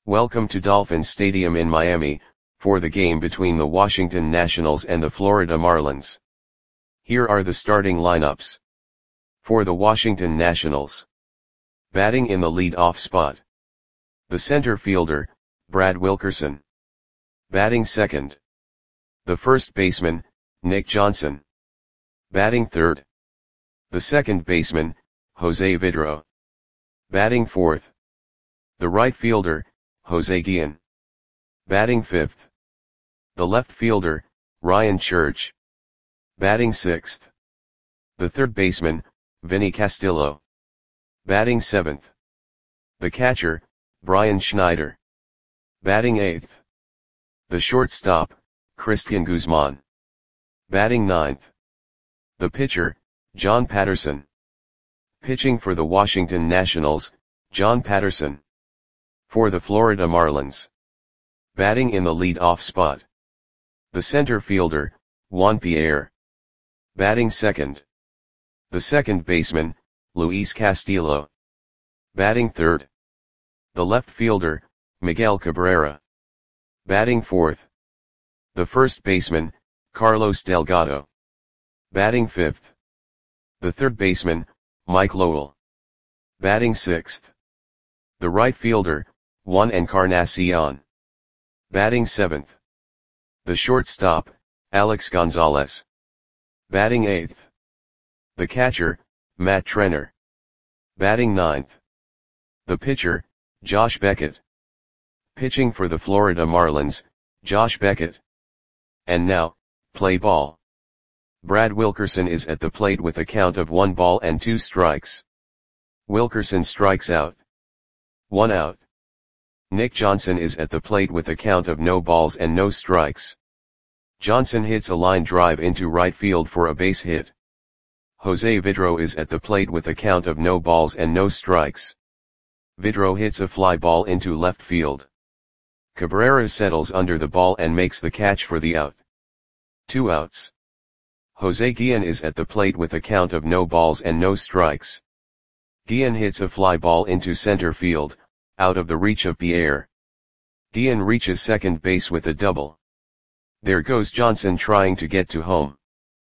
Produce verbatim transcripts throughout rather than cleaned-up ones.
Welcome to Dolphins Stadium in Miami, for the game between the Washington Nationals and the Florida Marlins. Here are the starting lineups. For the Washington Nationals. Batting in the lead-off spot. The center fielder, Brad Wilkerson. Batting second. The first baseman, Nick Johnson. Batting third. The second baseman, Jose Vidro. Batting fourth. The right fielder, Jose Guillen. Batting fifth. The left fielder, Ryan Church. Batting sixth. The third baseman, Vinny Castillo. Batting seventh. The catcher, Brian Schneider. Batting eighth. The shortstop, Christian Guzman. Batting ninth. The pitcher, John Patterson. Pitching for the Washington Nationals, John Patterson. For the Florida Marlins. Batting in the lead-off spot. The center fielder, Juan Pierre. Batting second. The second baseman, Luis Castillo. Batting third. The left fielder, Miguel Cabrera. Batting fourth. The first baseman, Carlos Delgado. Batting fifth. The third baseman, Mike Lowell. Batting sixth. The right fielder, Juan Encarnacion. Batting seventh. The shortstop, Alex Gonzalez. Batting eighth. The catcher, Matt Trenner. Batting ninth. The pitcher, Josh Beckett. Pitching for the Florida Marlins, Josh Beckett. And now, play ball. Brad Wilkerson is at the plate with a count of one ball and two strikes. Wilkerson strikes out. One out. Nick Johnson is at the plate with a count of no balls and no strikes. Johnson hits a line drive into right field for a base hit. Jose Vidro is at the plate with a count of no balls and no strikes. Vidro hits a fly ball into left field. Cabrera settles under the ball and makes the catch for the out. Two outs. Jose Guillen is at the plate with a count of no balls and no strikes. Guillen hits a fly ball into center field, out of the reach of Pierre. Guillen reaches second base with a double. There goes Johnson trying to get to home.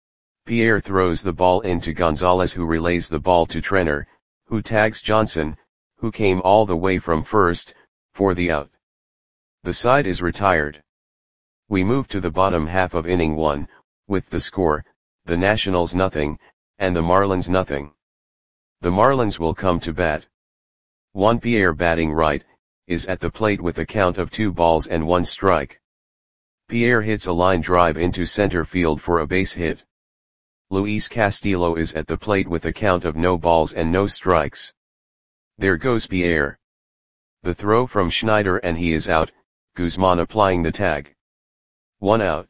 Pierre throws the ball into Gonzalez, who relays the ball to Trenner, who tags Johnson, who came all the way from first, for the out. The side is retired. We move to the bottom half of inning one, with the score, the Nationals nothing, and the Marlins nothing. The Marlins will come to bat. Juan Pierre, batting right, is at the plate with a count of two balls and one strike. Pierre hits a line drive into center field for a base hit. Luis Castillo is at the plate with a count of no balls and no strikes. There goes Pierre. The throw from Schneider and he is out, Guzman applying the tag. One out.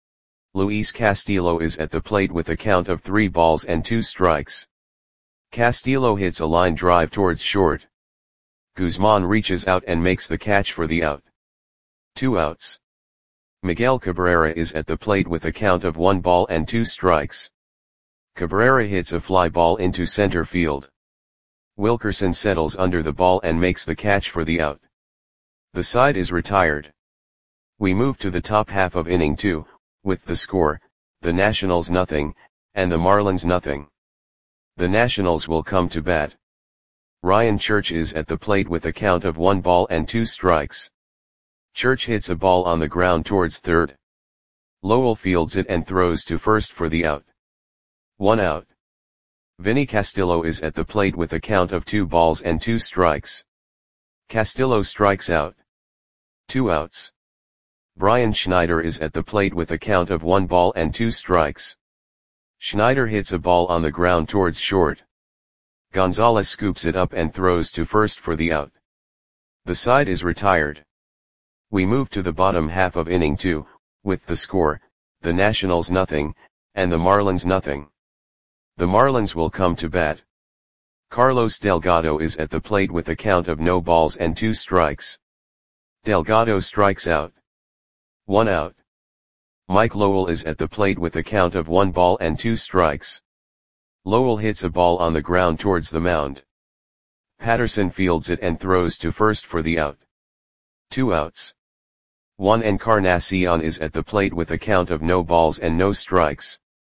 Luis Castillo is at the plate with a count of three balls and two strikes. Castillo hits a line drive towards short. Guzman reaches out and makes the catch for the out. Two outs. Miguel Cabrera is at the plate with a count of one ball and two strikes. Cabrera hits a fly ball into center field. Wilkerson settles under the ball and makes the catch for the out. The side is retired. We move to the top half of inning two, with the score, the Nationals nothing, and the Marlins nothing. The Nationals will come to bat. Ryan Church is at the plate with a count of one ball and two strikes. Church hits a ball on the ground towards third. Lowell fields it and throws to first for the out. One out. Vinny Castillo is at the plate with a count of two balls and two strikes. Castillo strikes out. Two outs. Brian Schneider is at the plate with a count of one ball and two strikes. Schneider hits a ball on the ground towards short. Gonzalez scoops it up and throws to first for the out. The side is retired. We move to the bottom half of inning two, with the score, the Nationals nothing, and the Marlins nothing. The Marlins will come to bat. Carlos Delgado is at the plate with a count of no balls and two strikes. Delgado strikes out. One out. Mike Lowell is at the plate with a count of one ball and two strikes. Lowell hits a ball on the ground towards the mound. Patterson fields it and throws to first for the out. Two outs. One Encarnacion is at the plate with a count of no balls and no strikes.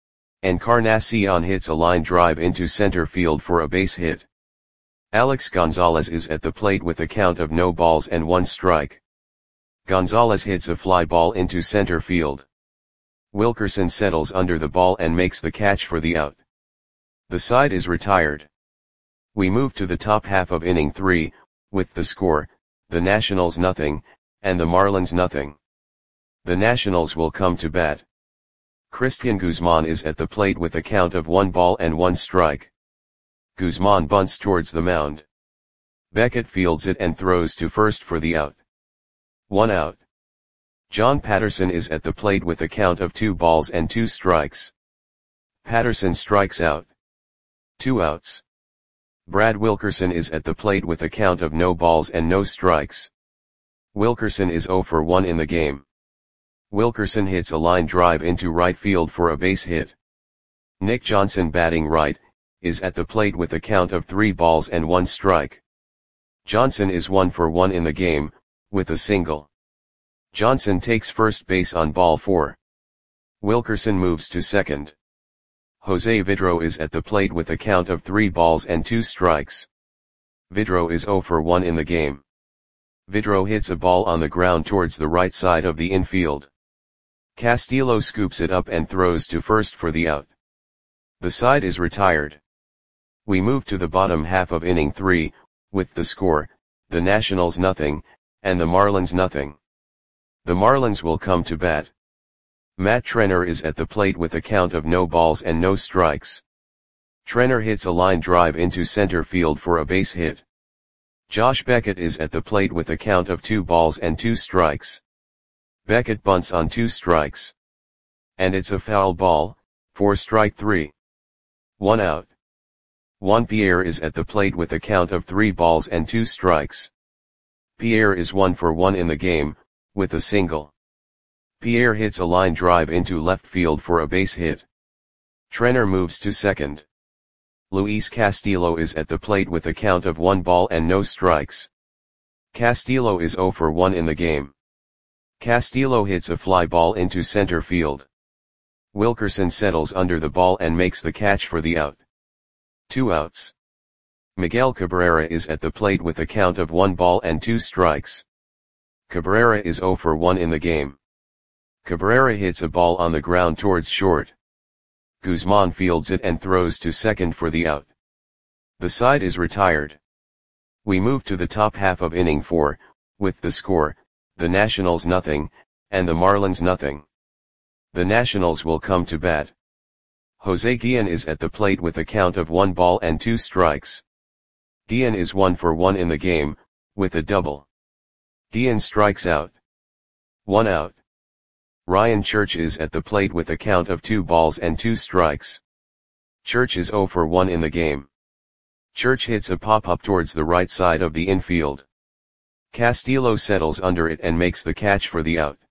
Encarnacion hits a line drive into center field for a base hit. Alex Gonzalez is at the plate with a count of no balls and one strike. Gonzalez hits a fly ball into center field. Wilkerson settles under the ball and makes the catch for the out. The side is retired. We move to the top half of inning three, with the score, the Nationals nothing, and the Marlins nothing. The Nationals will come to bat. Christian Guzman is at the plate with a count of one ball and one strike. Guzman bunts towards the mound. Beckett fields it and throws to first for the out. One out. John Patterson is at the plate with a count of two balls and two strikes. Patterson strikes out. Two outs. Brad Wilkerson is at the plate with a count of no balls and no strikes. Wilkerson is oh for one in the game. Wilkerson hits a line drive into right field for a base hit. Nick Johnson, batting right, is at the plate with a count of three balls and one strike. Johnson is one for one in the game, with a single. Johnson takes first base on ball four. Wilkerson moves to second. Jose Vidro is at the plate with a count of three balls and two strikes. Vidro is oh for one in the game. Vidro hits a ball on the ground towards the right side of the infield. Castillo scoops it up and throws to first for the out. The side is retired. We move to the bottom half of inning three, with the score, the Nationals nothing, and the Marlins nothing. The Marlins will come to bat. Matt Trenner is at the plate with a count of no balls and no strikes. Trenner hits a line drive into center field for a base hit. Josh Beckett is at the plate with a count of two balls and two strikes. Beckett bunts on two strikes. And it's a foul ball, for strike three. One out. Juan Pierre is at the plate with a count of three balls and two strikes. Pierre is one for one in the game, with a single. Pierre hits a line drive into left field for a base hit. Trenner moves to second. Luis Castillo is at the plate with a count of one ball and no strikes. Castillo is oh for one in the game. Castillo hits a fly ball into center field. Wilkerson settles under the ball and makes the catch for the out. Two outs. Miguel Cabrera is at the plate with a count of one ball and two strikes. Cabrera is oh for one in the game. Cabrera hits a ball on the ground towards short. Guzman fields it and throws to second for the out. The side is retired. We move to the top half of inning four, with the score, the Nationals nothing, and the Marlins nothing. The Nationals will come to bat. Jose Guillen is at the plate with a count of one ball and two strikes. Guillen is one for one in the game, with a double. Guillen strikes out. One out. Ryan Church is at the plate with a count of two balls and two strikes. Church is oh for one in the game. Church hits a pop-up towards the right side of the infield. Castillo settles under it and makes the catch for the out.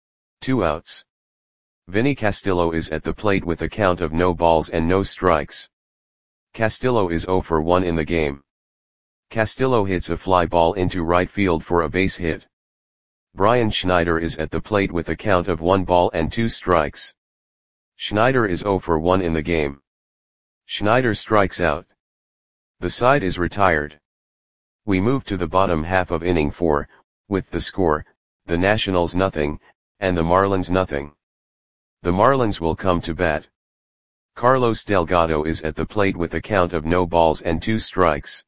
Two outs. Vinny Castillo is at the plate with a count of no balls and no strikes. Castillo is oh for one in the game. Castillo hits a fly ball into right field for a base hit. Brian Schneider is at the plate with a count of one ball and two strikes. Schneider is oh for one in the game. Schneider strikes out. The side is retired. We move to the bottom half of inning four, with the score, the Nationals nothing, and the Marlins nothing. The Marlins will come to bat. Carlos Delgado is at the plate with a count of no balls and two strikes.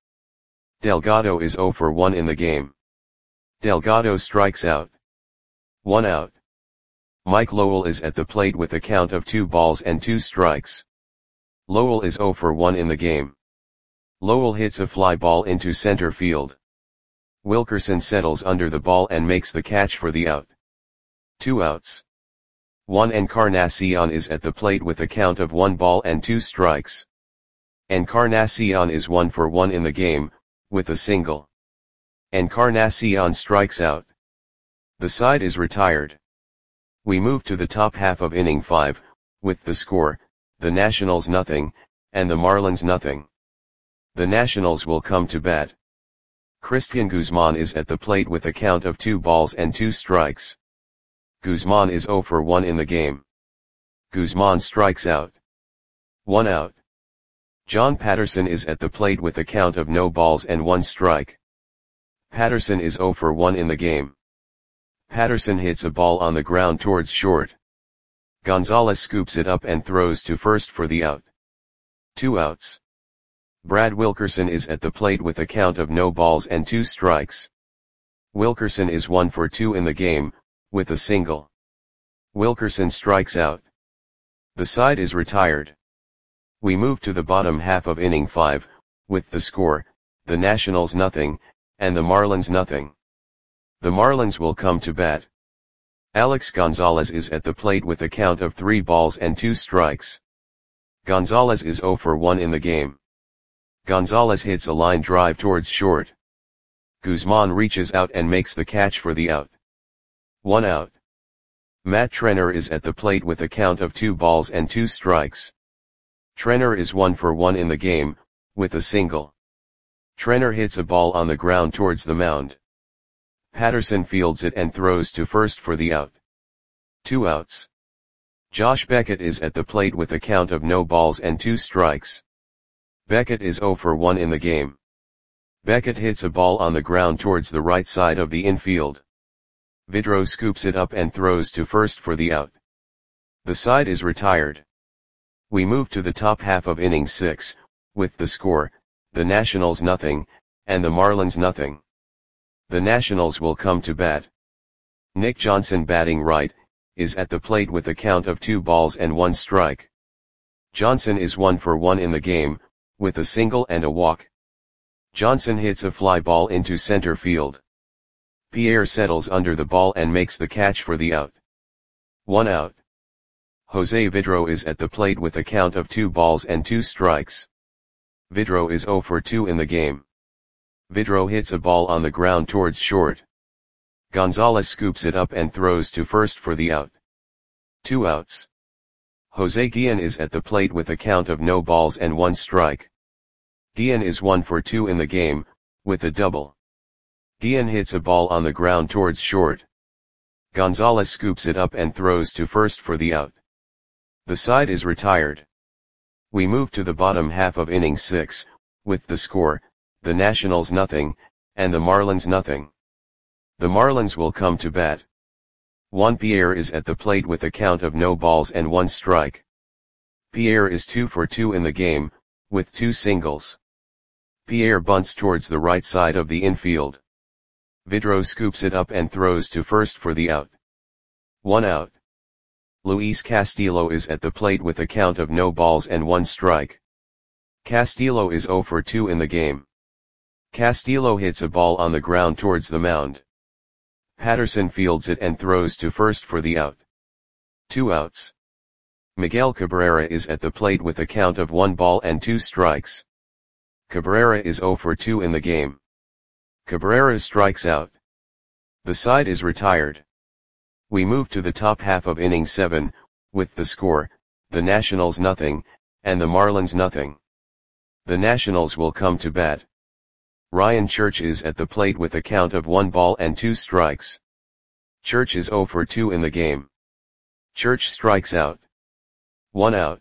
Delgado is oh for one in the game. Delgado strikes out. One out. Mike Lowell is at the plate with a count of two balls and two strikes. Lowell is oh for one in the game. Lowell hits a fly ball into center field. Wilkerson settles under the ball and makes the catch for the out. Two outs. Juan Encarnacion is at the plate with a count of one ball and two strikes. Encarnacion is one for one in the game, with a single. Encarnacion strikes out. The side is retired. We move to the top half of inning five, with the score, the Nationals nothing, and the Marlins nothing. The Nationals will come to bat. Christian Guzman is at the plate with a count of two balls and two strikes. Guzman is zero for one in the game. Guzman strikes out. One out. John Patterson is at the plate with a count of no balls and one strike. Patterson is zero for one in the game. Patterson hits a ball on the ground towards short. Gonzalez scoops it up and throws to first for the out. Two outs. Brad Wilkerson is at the plate with a count of no balls and two strikes. Wilkerson is one for two in the game, with a single. Wilkerson strikes out. The side is retired. We move to the bottom half of inning five, with the score, the Nationals nothing, and the Marlins nothing. The Marlins will come to bat. Alex Gonzalez is at the plate with a count of three balls and two strikes. Gonzalez is zero for one in the game. Gonzalez hits a line drive towards short. Guzman reaches out and makes the catch for the out. One out. Matt Trenner is at the plate with a count of two balls and two strikes. Trenner is one for one in the game, with a single. Trenner hits a ball on the ground towards the mound. Patterson fields it and throws to first for the out. Two outs. Josh Beckett is at the plate with a count of no balls and two strikes. Beckett is zero for one in the game. Beckett hits a ball on the ground towards the right side of the infield. Vidro scoops it up and throws to first for the out. The side is retired. We move to the top half of inning six, with the score, the Nationals nothing, and the Marlins nothing. The Nationals will come to bat. Nick Johnson, batting right, is at the plate with a count of two balls and one strike. Johnson is one for one in the game, with a single and a walk. Johnson hits a fly ball into center field. Pierre settles under the ball and makes the catch for the out. One out. Jose Vidro is at the plate with a count of two balls and two strikes. Vidro is zero for two in the game. Vidro hits a ball on the ground towards short. Gonzalez scoops it up and throws to first for the out. Two outs. Jose Guillen is at the plate with a count of no balls and one strike. Guillen is one for two in the game, with a double. Guillen hits a ball on the ground towards short. Gonzalez scoops it up and throws to first for the out. The side is retired. We move to the bottom half of inning six, with the score, the Nationals nothing, and the Marlins nothing. The Marlins will come to bat. Juan Pierre is at the plate with a count of no balls and one strike. Pierre is two for two in the game, with two singles. Pierre bunts towards the right side of the infield. Vidro scoops it up and throws to first for the out. One out. Luis Castillo is at the plate with a count of no balls and one strike. Castillo is zero for two in the game. Castillo hits a ball on the ground towards the mound. Patterson fields it and throws to first for the out. Two outs. Miguel Cabrera is at the plate with a count of one ball and two strikes. Cabrera is zero for two in the game. Cabrera strikes out. The side is retired. We move to the top half of inning seven, with the score, the Nationals nothing, and the Marlins nothing. The Nationals will come to bat. Ryan Church is at the plate with a count of one ball and two strikes. Church is zero for two in the game. Church strikes out. One out.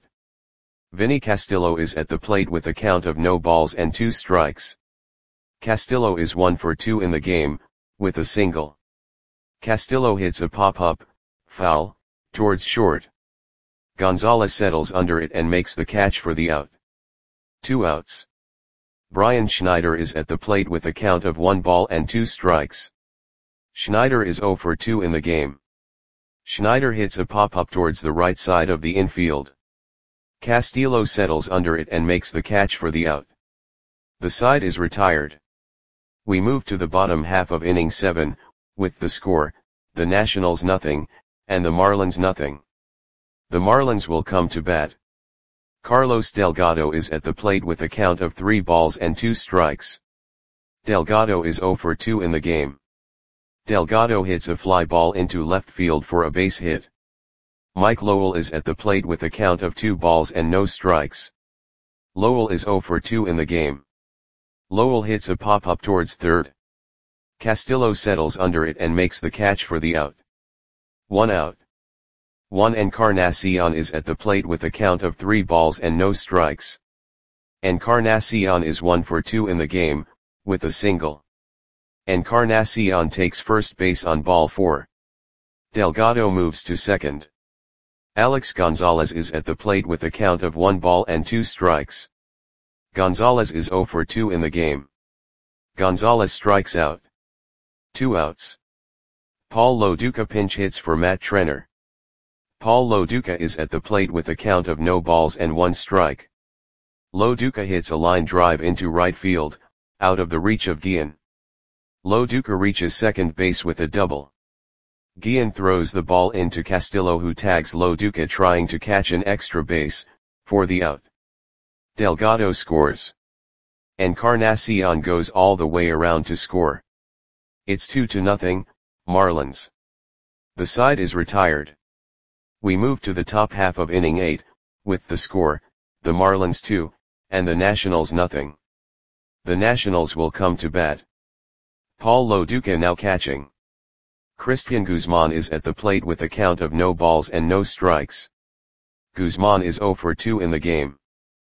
Vinny Castillo is at the plate with a count of no balls and two strikes. Castillo is one for two in the game, with a single. Castillo hits a pop-up, foul, towards short. Gonzalez settles under it and makes the catch for the out. Two outs. Brian Schneider is at the plate with a count of one ball and two strikes. Schneider is zero for two in the game. Schneider hits a pop-up towards the right side of the infield. Castillo settles under it and makes the catch for the out. The side is retired. We move to the bottom half of inning seven, with the score, the Nationals nothing, and the Marlins nothing. The Marlins will come to bat. Carlos Delgado is at the plate with a count of three balls and two strikes. Delgado is zero for two in the game. Delgado hits a fly ball into left field for a base hit. Mike Lowell is at the plate with a count of two balls and no strikes. Lowell is zero for two in the game. Lowell hits a pop-up towards third. Castillo settles under it and makes the catch for the out. One out. One Encarnacion is at the plate with a count of three balls and no strikes. Encarnacion is one for two in the game, with a single. Encarnacion takes first base on ball four. Delgado moves to second. Alex Gonzalez is at the plate with a count of one ball and two strikes. Gonzalez is zero for two in the game. Gonzalez strikes out. Two outs. Paul Loduca pinch hits for Matt Trenner. Paul Loduca is at the plate with a count of no balls and one strike. Loduca hits a line drive into right field, out of the reach of Guillen. Loduca reaches second base with a double. Guillen throws the ball into Castillo, who tags Loduca trying to catch an extra base, for the out. Delgado scores. Encarnacion goes all the way around to score. It's two to nothing, Marlins. The side is retired. We move to the top half of inning eight, with the score, the Marlins two, and the Nationals nothing. The Nationals will come to bat. Paul Loduca now catching. Christian Guzman is at the plate with a count of no balls and no strikes. Guzman is zero for two in the game.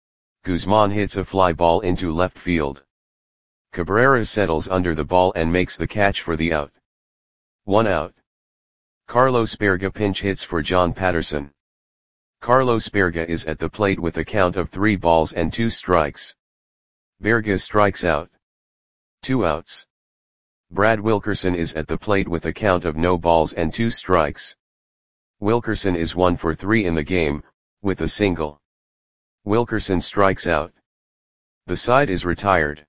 Guzman hits a fly ball into left field. Cabrera settles under the ball and makes the catch for the out. One out. Carlos Berga pinch hits for John Patterson. Carlos Berga is at the plate with a count of three balls and two strikes. Berga strikes out. Two outs. Brad Wilkerson is at the plate with a count of no balls and two strikes. Wilkerson is one for three in the game, with a single. Wilkerson strikes out. The side is retired.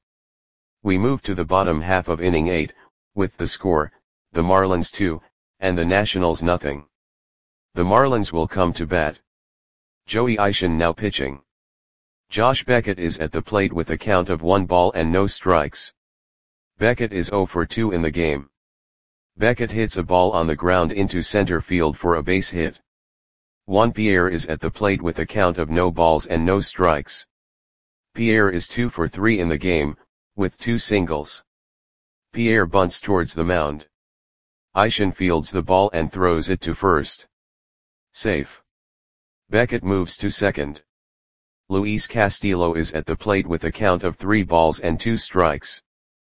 We move to the bottom half of inning eight, with the score, the Marlins two, and the Nationals nothing. The Marlins will come to bat. Joey Ishon now pitching. Josh Beckett is at the plate with a count of one ball and no strikes. Beckett is zero for two in the game. Beckett hits a ball on the ground into center field for a base hit. Juan Pierre is at the plate with a count of no balls and no strikes. Pierre is two for three in the game, with two singles. Pierre bunts towards the mound. Ishon fields the ball and throws it to first. Safe. Beckett moves to second. Luis Castillo is at the plate with a count of three balls and two strikes.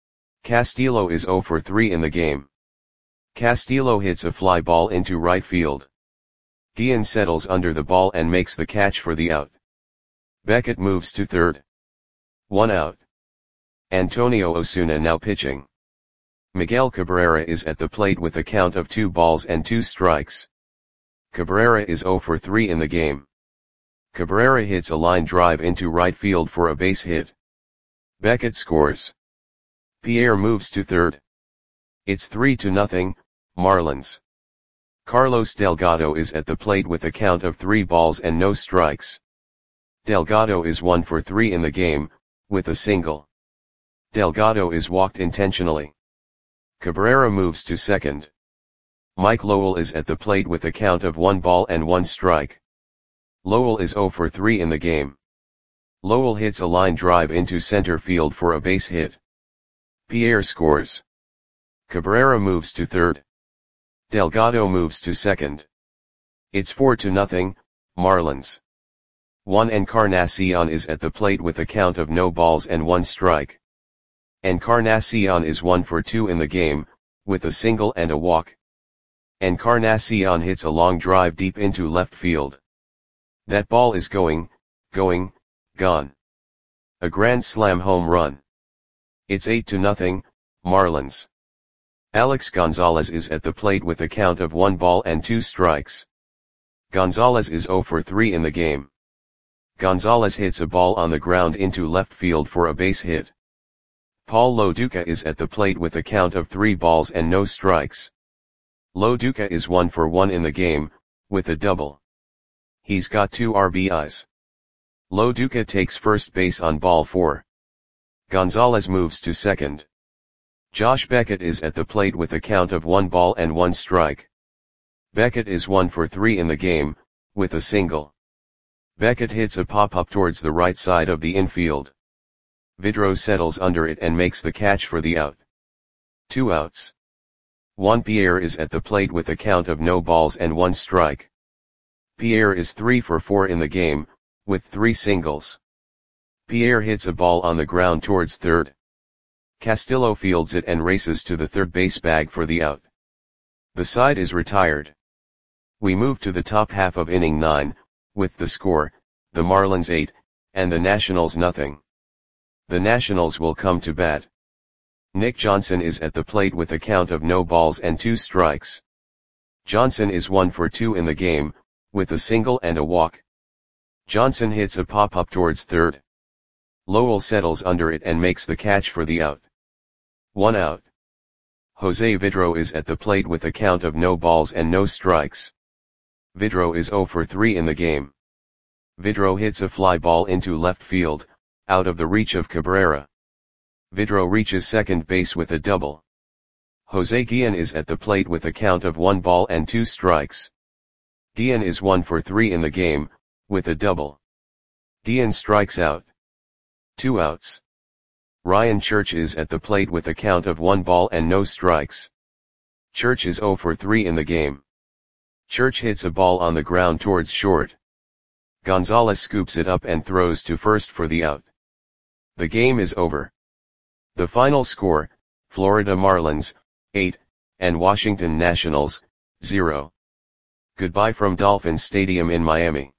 Castillo is zero for three in the game. Castillo hits a fly ball into right field. Guillen settles under the ball and makes the catch for the out. Beckett moves to third. One out. Antonio Osuna now pitching. Miguel Cabrera is at the plate with a count of two balls and two strikes. Cabrera is zero for three in the game. Cabrera hits a line drive into right field for a base hit. Beckett scores. Pierre moves to third. It's three to nothing, Marlins. Carlos Delgado is at the plate with a count of three balls and no strikes. Delgado is one for three in the game, with a single. Delgado is walked intentionally. Cabrera moves to second. Mike Lowell is at the plate with a count of one ball and one strike. Lowell is zero for three in the game. Lowell hits a line drive into center field for a base hit. Pierre scores. Cabrera moves to third. Delgado moves to second. It's four to nothing, Marlins. Juan Encarnacion is at the plate with a count of no balls and one strike. Encarnacion is one for two in the game, with a single and a walk. Encarnacion hits a long drive deep into left field. That ball is going, going, gone. A grand slam home run. It's eight to nothing, Marlins. Alex Gonzalez is at the plate with a count of one ball and two strikes. Gonzalez is zero for three in the game. Gonzalez hits a ball on the ground into left field for a base hit. Paul Loduca is at the plate with a count of three balls and no strikes. Loduca is one for one in the game, with a double. He's got two R B Is. Loduca takes first base on ball four. Gonzalez moves to second. Josh Beckett is at the plate with a count of one ball and one strike. Beckett is one for three in the game, with a single. Beckett hits a pop-up towards the right side of the infield. Vidro settles under it and makes the catch for the out. Two outs. Juan Pierre is at the plate with a count of no balls and one strike. Pierre is three for four in the game, with three singles. Pierre hits a ball on the ground towards third. Castillo fields it and races to the third base bag for the out. The side is retired. We move to the top half of inning nine, with the score, the Marlins eight, and the Nationals nothing. The Nationals will come to bat. Nick Johnson is at the plate with a count of no balls and two strikes. Johnson is one for two in the game, with a single and a walk. Johnson hits a pop-up towards third. Lowell settles under it and makes the catch for the out. One out. Jose Vidro is at the plate with a count of no balls and no strikes. Vidro is zero for three in the game. Vidro hits a fly ball into left field, out of the reach of Cabrera. Vidro reaches second base with a double. Jose Guillen is at the plate with a count of one ball and two strikes. Guillen is one for three in the game, with a double. Guillen strikes out. Two outs. Ryan Church is at the plate with a count of one ball and no strikes. Church is zero for three in the game. Church hits a ball on the ground towards short. Gonzalez scoops it up and throws to first for the out. The game is over. The final score, Florida Marlins, eight, and Washington Nationals, zero. Goodbye from Dolphin Stadium in Miami.